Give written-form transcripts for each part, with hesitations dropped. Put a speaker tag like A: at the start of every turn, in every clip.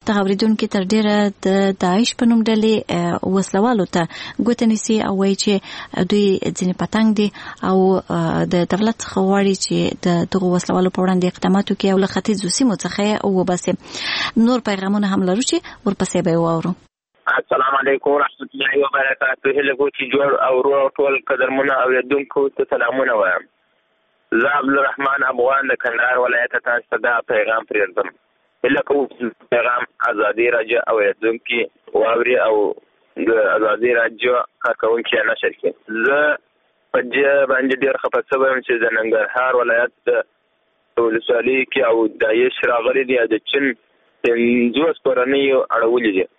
A: د اوریدونکو تر ډیره د داعش په نوم ډلې وسلوالو ته ګوته نیسي او وایي چې دوی ځینې پتنګ دي او د دولت څخه غواړي چې د دغو وسلوالو په وړاندې اقدامات وکړي او له ختیځو سیمو څخه وباسي. نور پیغامونه هم لرو چې ورپسې به واورو.
B: السلام علیکم ورحمت الله وبرکاته. هله چې جوړ او ورو ټول قدرمنه اوریدونکو ته سلامونه وایم. زه عبدالرحمن افغان د کندهار ولایت تاسو ته دا پیغام پرېږدم. هله کوم پیغام ازادي راډیو اوریدونکي واوري او د ازادي راډیو کارکونکي نشر کړي. زه په دې باندې ډېر خفه شوم چې د ننګرهار ولایت د ولسوالۍ کې او داعش راغلي دي د چین 50 کورنیو اړولي دي.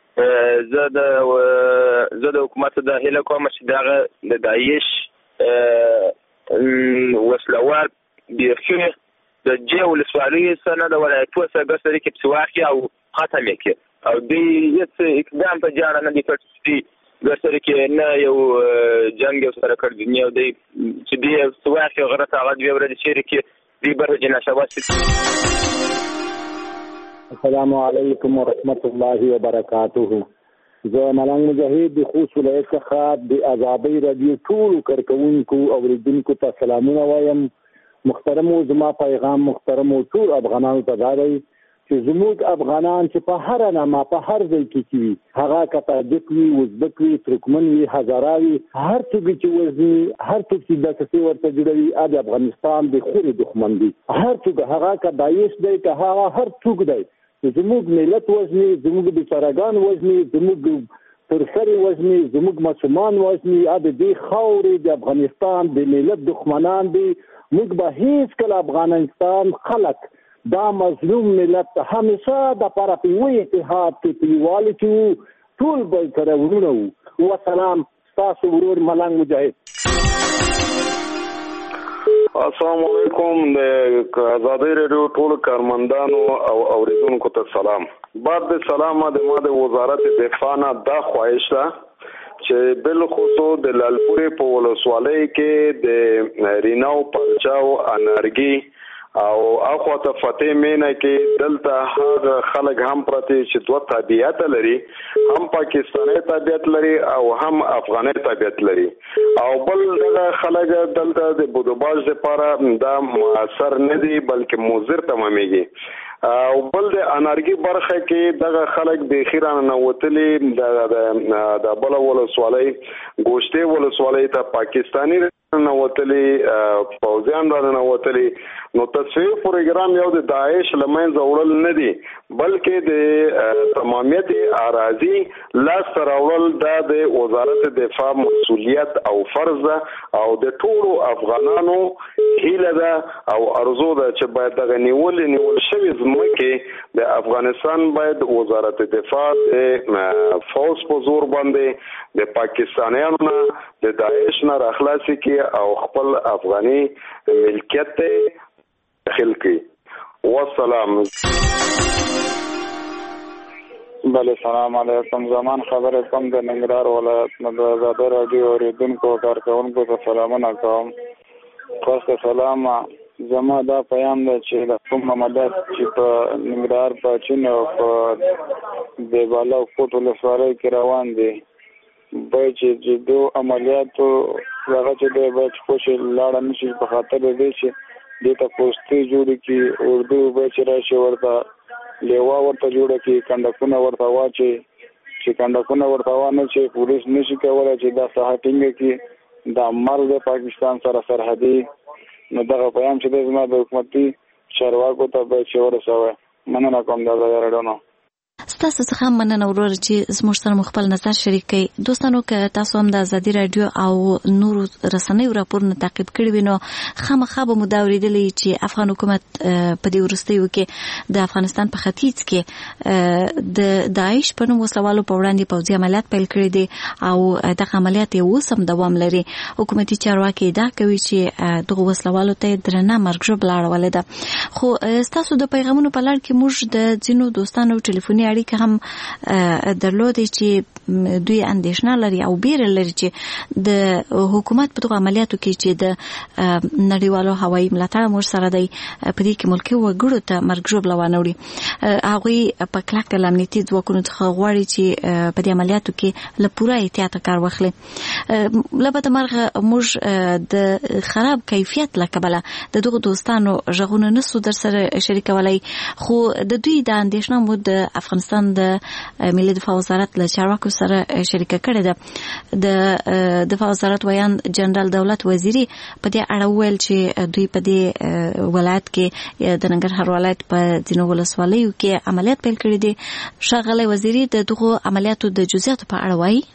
B: زه د حکومت د هله کوم چې دغه د داعش وسلوال بیخي د جې ولسوالۍ سره د ولایتو سره ګرځېدلي کې پسواخي او ختم یې کړي او دوی هېڅ اقدام په جاړه نه دي کړی چې ګرځېدلي کې نه یو جنګ یو سره کړی دي او دوی چې دوی پسواخي غره ته هغه 2 ورځې چیرې کې دوی بر جناشوات.
C: السلام علیکم ورحمت الله وبرکاته. زه ملنګ مجاهد د خوست ولایت څخه د ازادۍ راډیو ټولو کارکوونکو او اوریدونکو ته سلامونه وایم. محترمو زما پیغام محترمو ټول افغانانو ته دا دی چې زموږ افغانان چې په هر نامه په هر ځای کې وي هغه که تاجک وي ازبک وي ترکمن وي هزاره وي هر څوک چې وزني هر څوک چې داسې ورته جوړوي د افغانستان د خوري دښمن دي. هر څوک هغه که داعش دی که هغه هر څوک دی زموږ ملت وزني زموږ بیچارهګان وزني زموږ پرسري وزني زموږ ماشومان وزني د دې خاورې د افغانستان د ملت دښمنان دي. موږ به هیڅ کله افغانستان خلک دا مظلوم ملت همیشه د لپاره په یو اتحاد کې په یووالي کې ټول به سره ورونه وو. وسلام ستاسو ورور ملنګ مجاهد.
D: السلام علیکم. د ازادۍ راډیو ټول کارمندانو او اوریدونکو ته سلام. بعد د سلام د ما د وزارت دفاع نه دا خواهش ده چې بل خصوص د لالپورې په ولسوالۍ کې د ریناو پرچاو انرګي او اخو ته فتح مینه کې دلته هغه خلک هم پرته چې دوه طبيعت لري هم پاکستاني طبيعت لري او هم افغاني طبيعت لري او بل دغه خلک دلته د بودوباج لپاره دا موثر نه دي بلکې مضر تمامېږي او بل د انرګي برخه کې دغه خلک د خیرانه نوتلي د بل ولسوالۍ ګوشته ولسوالۍ ته پاکستاني نوتلي فوزیان را نوتلي نو تصفیه پروګرام یو د داعش لمنځه وړل نه دي بلکې د تمامیت اراضي لاس راوړل د وزارت دفاع مسؤلیت او فرض ده او د ټولو افغانانو هیله ده او ارزو ده چې باید دغه نیول شوی ځمکې د افغانستان باید وزارت دفاع د فوز په زور باندې د پاکستانیانو نه د داعش نه راخلاصي کی او خپل افغاني ملکیت داخل کی. والسلام.
E: بله سلام علیکم. زمان خبر کوم د ننګرهار ولایت نه د ازادۍ راډیو اوریدونکو او کارکوونکو ته سلامونه کوم. خاص سلام زما دا پیغام ده چې د کوم عملیات چې په ننګرهار په چین او په دیواله او کوټ ولسوالۍ کې روان دي باید چې دو عملیاتو هغه چې دی باید خوش لاړه نشي په خاطر دی چې دې ته پوسټې جوړې کړي اردو باید چې راشي ورته لیوا ورته جوړه کړي کنډکونه ورته واچي چې کنډکونه ورته وانه چې پولیس نشي کولی چې دا ساحه ټینګه کړي دا مرز د پاکستان سره سرحدي نو دغه پیغام چې دی زما د حکومتي چارواکو ته باید چې ورسوي. مننه کوم د ازادۍ راډیو نه.
A: ستاسو څخه مننه ورور چې زموږ سره مخبل نظر شریک کړي. دوستانو که تاسو هم د ازادي رادیو او نور رسنیو راپورونه تعقیب کړي وي نو خامخا به مو دا اورېدلی چې افغان حکومت په دې وروستیو کې د افغانستان په ختیځ کې د داعش په نوم وسلوالو په وړاندې پوځي عملیات پیل کړي دي او دغه عملیات یې اوس هم دوام لري. حکومتي چارواکي ادعا کوي چې دغه وسلوالو ته درنه مرګ ژوبله اړولې ده. خو ستاسو د پیغامونو په لړ کې موږ د ځینو دوستانو ټلیفوني اړیکه هم درلودې چې دوی اندېښنه لري او بیره لري چې د حکومت په دغه عملیاتو کې چې د نړیوالو هوایي ملاتړ موږ سره دی په دې کې ملکي وګړو ته مرګ ژوبله وانه وړي. هغوی په کلک له امنیتي ځواکونو څخه غواړي چې په دې عملیاتو کې له پوره احتیاط کار واخلي. له بده مرغه موږ د خراب کیفیت له کبله د دغو دوستانو غږونه نسو در سره شریکولای، خو د دوی د اندېښنه مو د افغانستان د ملي دفاع وزارت له چارواکو سره شریکه کړې ده. د دفاع وزارت ویان جنرال دولت وزیری په دې اړه وویل چې دوی په دې ولایت کې د ننګرهار ولایت په ځینو ولسوالیو کې عملیات پیل کړي دي. ښاغلی وزیری د دغو عملیاتو د جزئیاتو په اړه وایي.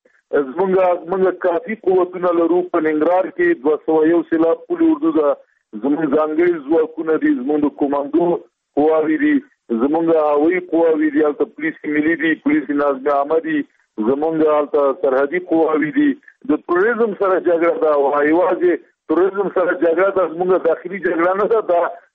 F: زمونږ کافي قوتونه لرو په ننګرهار کې 201 سیلاب پولی اردو ده، زمونږ ځانګړي ځواکونه دي، زمونږ د کوماندو قواوې دي، زمونږ هوایي قواوې دي، هلته پولیس ملي دي، پولیس نظم عامه دي، زمونږ هلته سرحدي قواوې دي. د تروریزم سره جګړه ده او یوازې تروریزم سره جګړه ده، زمونږ داخلي جګړه نه ده.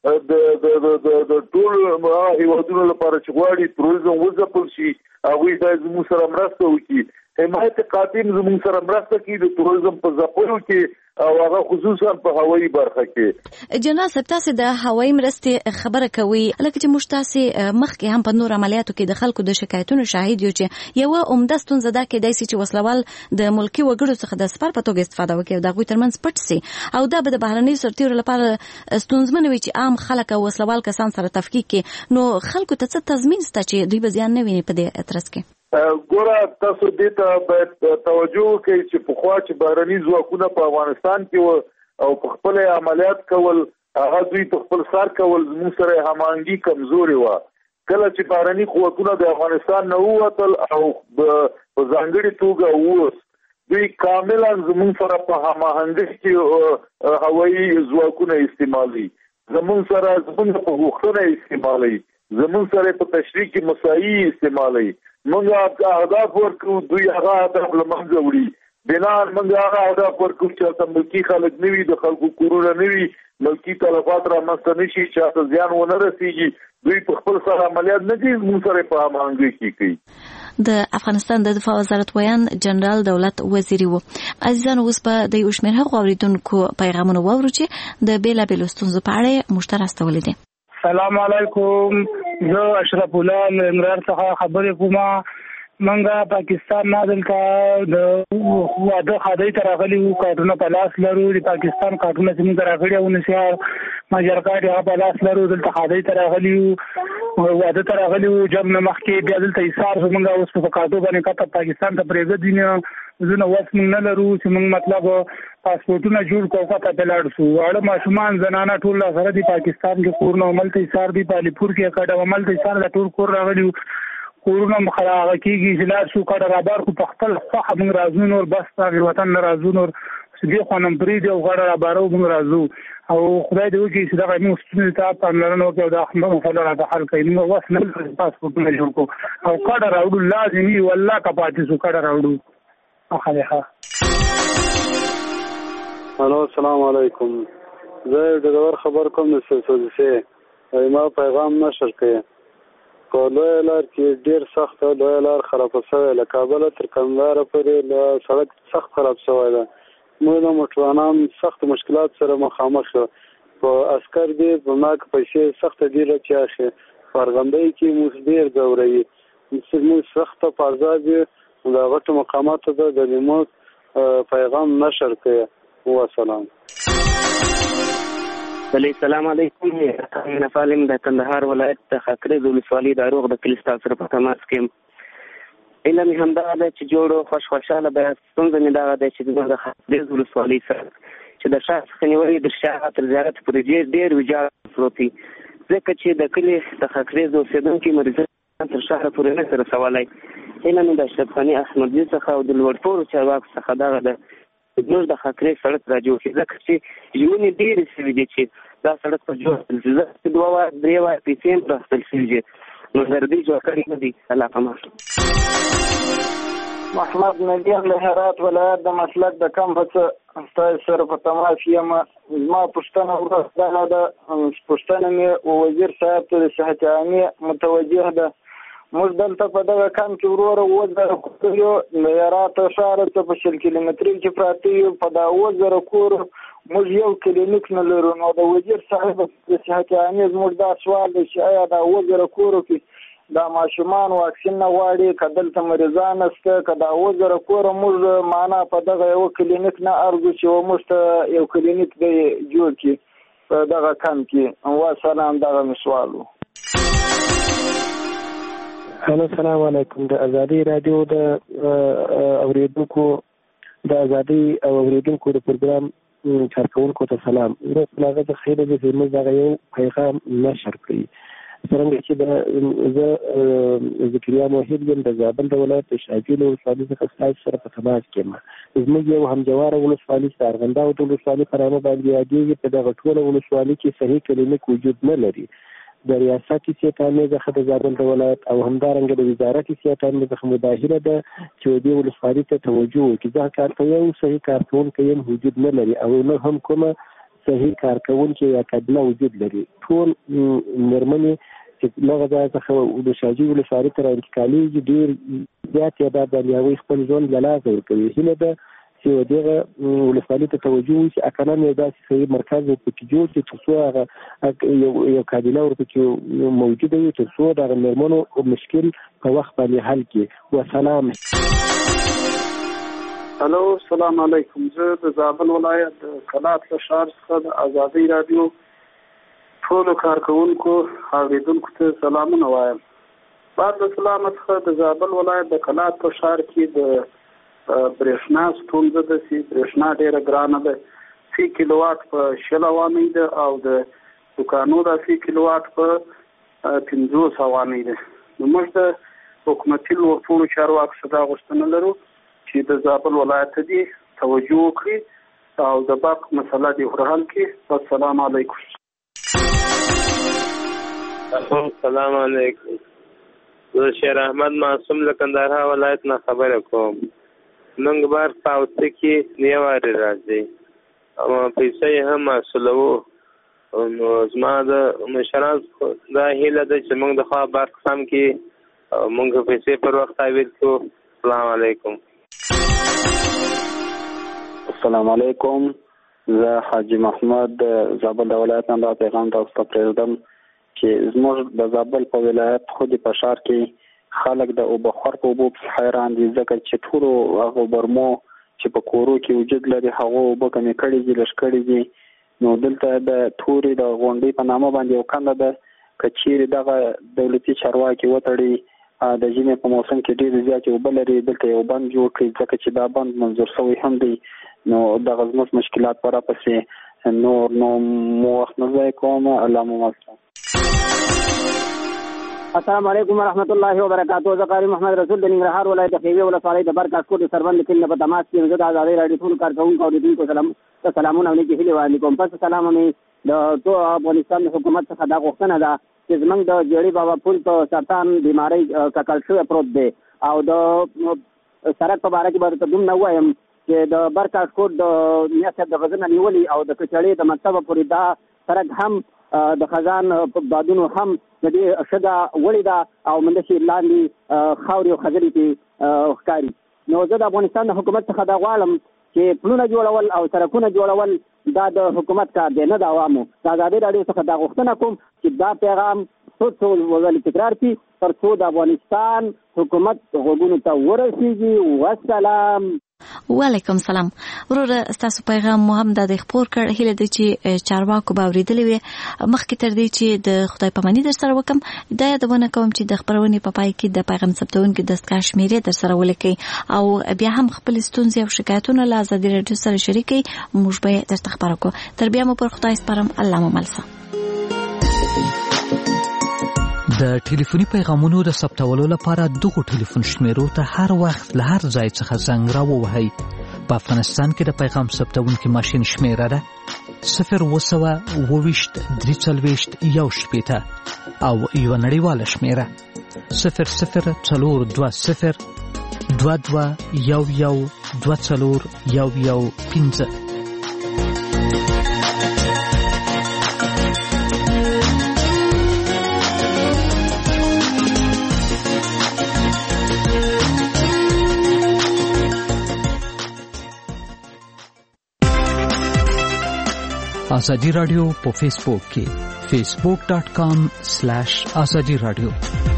F: د ټول هیوادونو لپاره چې غواړي تروریزم وځپل شي هغوی باید زموږ سره مرسته وکړي. حمایت قاطم زموږ سره مرسته کوي د تروریزم په ځپلو کې او هغه خصوصا په هوایي برخه کې.
A: جنرال صاحب تاسو د هوایي مرستې خبره کوي، لکه چې موږ تاسو مخکې هم په نور عملیاتو کې د خلکو د شکایتونو شاهد یو چې یو عمده ستونزه ده کېدای شي چې وسلوال د ملکي وګړو څخه د سپر په توګه استفاده وکړي او د هغوی ترمنځ پټ سي او دا به د بهرنیو سرتیرو لپاره ستونزمن وي چې عام خلک او وسلوال کسان سره تفکیک کې. نو خلکو ته څه تضمین شته چې دوی به زیان نه ویني په دې ترڅ کې؟
F: ګوره تاسو دې ته باید توجه وکړئ چې پخوا چې بهرني ځواکونه په افغانستان کې او په خپل عملیات کول هغه دوی په خپل سر کول زموږ سره هماهنګي کمزوري وه. کله چې بهرني قوتونه د افغانستان نه ووتل او په ځانګړې توګه اوس دوی کاملا زموږ سره په هماهنګۍ کې هوایي ځواکونه استعمالوي، زموږ سره زموږ په غوښتنه استعمالوي، زموږ سره په تشریح کې مساعي استعمالوي. موږ اهداف ورکو، دوی هغه اهداف له منځه وړي. بنان موږ هغه اهداف ورکو چې ملکي خلک نه وي، د خلکو کورونه نه وي، ملکي تلفات رامنځته نه شي، چاته زیان ونه رسېږي. دوی په خپل سره عملیات نه کوي، موږ سره په هماهنګۍ کې کوي.
A: د افغانستان د دفاع وزارت ویان جنرال دولت وزیری وو. عزیزانو اوس به د یو شمېر هغو اورېدونکو پیغامونه واورو چې د بېلابېلو ستونزو په اړه موږ ته راستولي دي.
G: السلام علیکم، زه اشرف الله ننګرهار څخه خبرې کوم. منګه پاکستان نه دلته د واده خدای ته راغلي وو، کارتونه په لاس لرو، د پاکستان کارتونه چې موږ راغلي وو نشار ماجرکاټ هغه په لاس لرو، دلته خدای ته راغلي وو، واده ته راغلي وو، جنگ نه مخکې بیا دلته ایثار زمونږ اوس په کارتو باندې کته پاکستان ته پرېږدي دي زونه وس موږ نه لرو چې موږ مطلب پاسپورتونه جوړ کوو کته بلاړ شو. اړه ماشومان زنانه ټول سره د پاکستان کې کورونه عمل ته ایثار دی، پالیپور کې کډه عمل ته ایثار د ټول کور راغلي کورونه مخراغه کېږي چې لار شو کډه رابار کو په خپل خوخه موږ رازو نور بس غیر وطن نه رازو نور دې خونم پرې دی او غړ رابارو موږ رازو او خدای دې وکړي چې دا موږ ستونزې ته پاملرنه وکړو دا خپل مفعول را حل کړي موږ وس نه پاسپورتونه جوړ کو او کډه راوړو لازمي والله کپاتې سو کډه راوړو. اخره
E: الو السلام علیکم، زه ډګر خبر کوم د سوسه ما پیغام نشر کړی په لوی لار کې ډیر سخت لوی لار خراب شوی، له کابل تر کندهار پورې له سړک سخت خراب شوی ده. موږ د موټروانان سخت مشکلات سره مخامخ شو، په عسكر دی په ماک پیسې سخت ډیره چاخه فرغندۍ کې موږ ډیر ګوري موږ سخت پازاب د غټ مقامات د لیمو پیغام نشر کړي. والسلام.
H: السلام علیکم، انا فالم د کندهار ولایت د خاکریز ولسوالۍ د روغ د کلیستا سره په تماس کې علم هم دا د چې جوړو خوشاله به څنګه نه دا د چې د خاکریز ولسوالۍ سره چې د شخص خنیوي د شاه تر زیارت پرې ډیر وجار پروتي ځکه چې د کلی د خاکریز اوسیدونکو مریضان تر شهر پورې نه سره سوالای علم د اشرفخانی احمدی څخه او د لوړپور چارواکو څخه دا موږ د خاکریز سړک را جوړ کړي ځکه چې ژوند ډېر سوي دي چې دا سړک په جوړ چې 2 و 3 و پیسې راستل شي نو زردي جوړ کړی نه دي. الله پامه
I: محمد نبی له هرات ولایت د مسلک د کمپس تاسو سره په تماس یم. ما پښتنه ورسره د پښتنه مې وزیر صاحب ته صحت عامه متوجه ده موږ دلته په دغه کم کې وروره 2000 کور یو د هرات ښار ته په 100 کیلومترۍ کې پراته یو. په دا 2000 کور موږ یو کلینیک نه لرو. نو د وزیر صاحب د صحت عامه موږ دا سوال دی چې آیا دا 2000 کور کې دا ماشومان واکسین نه غواړي که دلته مریضان شته که دا 2000 کور موږ معنا په دغه یو کلینیک نه ارزو چې موږ ته یو کلینیک دی جوړ کړي په دغه کم کې. وسلام دغه سوال و.
J: السلام علیکم. د ازادي رادیو د اوریدونکو د پروګرام کارکونکو ته سلام. زه د خیر د زموږ دغه یو پیغام نشر کړی. څرنګه چې زه ذکریا موحد یم د زابل د ولایت شاجویل ولسوالۍ څخه ستاسو سره په تماس کې یم. زموږ یو همجواره ولسوالۍ د ارغنداو د ولسوالۍ په نامه باندې یادېږي. په دغه ټوله ولسوالۍ کې صحیح کلینیک وجود نه لري. د ریاست صحت عامه څخه د زابل د ولایت او همدارنګه د وزارت صحت عامه څخه مداهله ده چې دې ولسوالۍ ته توجه وکړي. ځکه کارته یو صحیح کارکونکی هم وجود نه لري او نه هم کومه صحیح کارکونکی یا کډله وجود لري. ټول مېرمنې چې لغه ځای څخه د شاجوی ولسوالۍ ته راانتقالېږي ډېر زیات تعداد باندې هغوی خپل ژوند له لاسه ورکوي. هیله ده چې دغه ولسوالۍ ته توجه وشي. اکرم یو داسې صحیح مرکز ورپکې جوړ شي تر څو هغه یو کابینه ورپکې موجوده وي تر څو دغه مېرمنو مشکل په وخت باندې حل کړي. وسلام.
K: هلو السلام علیکم. زه د زابل ولایت د کلات له ښار څخه د ازادي راډیو ټولو کارکوونکو اورېدونکو ته سلامونه وایم. بعد د سلامت څخه د زابل ولایت د کلات په ښار کې د برېښنا ستونزه ده چې برېښنا ډېره ګرانه ده. 3 کیلووات په 60 افغانۍ ده او د دوکانو د 3 کیلووات په 500 افغانۍ ده. نو موږ د حکومتي ټولو چارواکو څخه دا غوښتنه لرو چې د زابل ولایت ته دې توجه وکړي او د برق مسله دې ورحل کړي. السلام علیکم.
B: السلام علیکم. زه شیر احمد معصوم له کندهار ولایت نه خبره کوم. نن بار پاوته کې نیواره راځي او پیسې هم مسلو. نو زما د مشران دا هیله ده چې موږ د خوا برق سم کې موږ پیسې پر وخت تحویل کړو. السلام علیکم.
L: السلام علیکم. زه حاجی محمد د زابل ولایت نه دا پیغام تاسو ته پرېږدم چې زموږ د زابل په ولایت خو د پشار کې خلک د اوبخور په اوبو حیران دي ځکه چې ټولو هغه برمو چې په کورو کې وجود لري هغه اوبه کمې کړي دي لږ کړي دي. نو دلته د تورې د غونډۍ په نامه باندې یو کنده ده که چیرې دغه دولتي چارواکي وتړي د ژمي په موسم کې ډېرې زیاتې اوبه لري دلته یو بند جوړ کړي ځکه چې دا بند منظور شوی هم دی. نو دغه زموږ مشکلات په راپسې نو مو وخت نه ضایع کوم. الله مو مستان.
M: السلام علیکم ورحمۃ اللہ وبرکاتہ. زه قاری محمد رسول د ننګرهار ولایت د خیوی ولسوالۍ د برکاسکوټ سربند کلي په تماس کې زه د ازادي راډیو ټول کارکوونکو اوریدونکو سلامونه او نیکی هیلې وړاندې کوم. پس سلام مې د ټول افغانستان د حکومت څخه دا غوښتنه ده چې زموږ د جېړي بابا پل په سرطان بیماری ککړ شوی پروت دی او د سړک په باره کې به ته دومره ووایم چې د برکاسکوټ د میاشت د غزنه نیولي او د کچړې د مکتبه پورې دا سړک هم د خزان په بادونو هم د دې شګه وړې ده او مندشي لاندې خاورې او خزرې کې ښکاري. نو زه د افغانستان د حکومت څخه دا غواړم چې پلونه جوړول او سړکونه جوړول دا د حکومت کار دی نه د عوامو. د ازادي راډیو څخه دا غوښتنه کوم چې دا پیغام څو ځلې تکرار کړي تر څو د افغانستان حکومت غوږونو ته ورسیږي. والسلام.
A: وعلیکم سلام. وروره ستاسو پیغام مو هم د خبر کړ. هیله ده چې چارواکو به اوریدلې وي. مخکې تر دې چې د خدای پاماني در سره وکم دا یادونه کوم چې د خبرونې په پای کې د پیغام ثبتونکو دستګاه شمیرې در سره ولیکئ او بیا هم خپل ستونزې او شکایتونه له ازادي راډیو سره شریکئ. موږ به درته خبر وکړو. تر بیا مو پر خدای سپارم. الله مو ملسه.
N: د ټلیفوني پیغامونو د ثبتولو لپاره دغه ټلیفون شمیرو ته هر وخت له هر ځای څخه زنګ راووهئ. په افغانستان کې د پیغام ثبتونکي ماشین شمیره ده 020 340 1 او یو نړیواله شمیره 0040 22 11 24 11 15. ازادي رادیو په فیسبوک کې facebook.com/azadi radio